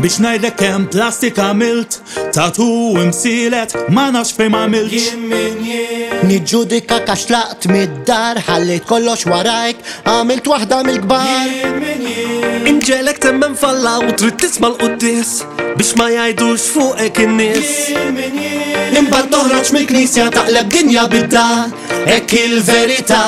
biex ngħidlek kemm plastik għamilt, tatu imsilet ma nafx fejn għamilt. Niġġudika għax tlaqt mid-dar, ħallejt kollox warajk, għamilt waħda mill-kbar. Inġelek temmen falla u trid tisma' l-qudies biex ma jgħidux fuqek in-nies. Imbagħad toħroġ mill-knisja taqleb dinja bid-dar, hekk il-verità.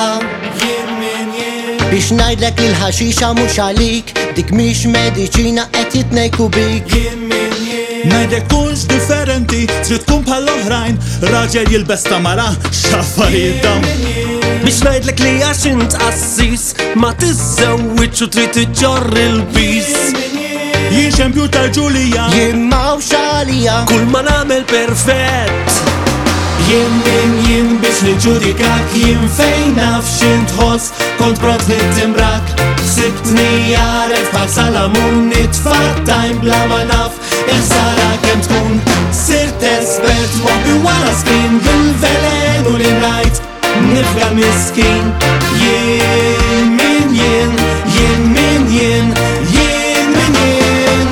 Biex ngħidlek li l-ħaxixa mhux għalik, dik mhix mediċina qed jitnejku bik. Ngħidlek kunx differenti, trid tkun bħall-oħrajn, raġel jilbes tamara, x'affarijiet dawn. Biex ngħidlek li għax int qassis ma tiżżewwiġ u trid iġġorr il-bis. Jien xempju tal-Ġulija, Jien m'hawnx għalija, Kull ma nagħmel perfett. jien biex niġġudikak, jien fejn naf x'int tħoss, kont protett imrak. Sibtni jaret bħal Salamun, nitfattajn bla ma naf, il-sara kemm tkun. Sirt espert wabbi wara skin, bil-velenu li ngħid, nifga miskin. Jien min jien, jien min jien, jien min jien.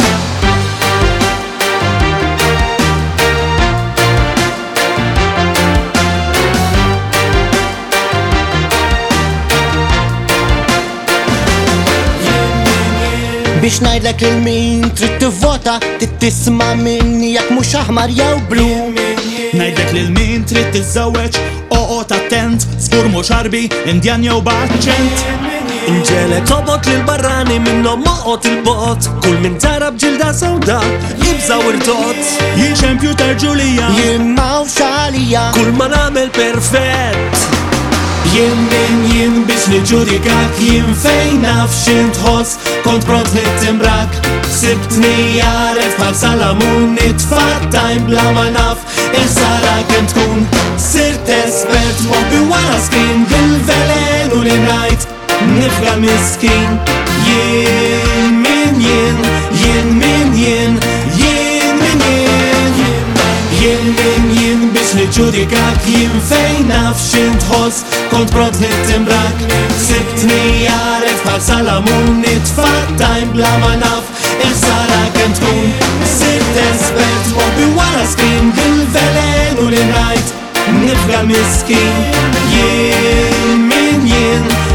biex ngħidlek lil min trid tivvota, tisma' minni jekk mhux aħmar jew blu. Ngħidlek lil min trid tiżżewweġ, oqgħod attent, żgur mhux Arbi, Indjan jew b'aċċent. Inġelek tobot lil barrani minnhom moqgħod il-bot, kull min tara bġilda sewda jibża u irtot. Jien xempju tal-Ġulija, Jien m'hawnx għalija, Kull ma nagħmel perfett. jien biex niġġudikak, jien fejn naf x'int tħoss, kont protett imrak. Sibtni jaret bħal Salamun, nitfattajn bla ma naf, il-sara kemm tkun. Sirt espert wabbi wara skin, bil-velenu li ngħid, nifga miskin. Jien min jien, jien min jien, jien min jien. Jien biex niġġudikak, jien fejn naf x'int tħoss, kont protett imrak. Sibtni jaret bħal Salamun, nitfattajn bla ma naf, il-sara kemm tkun. Sirt espert wabbi wara skin, bil-velenu li ngħid, nifga miskin. Jien min jien,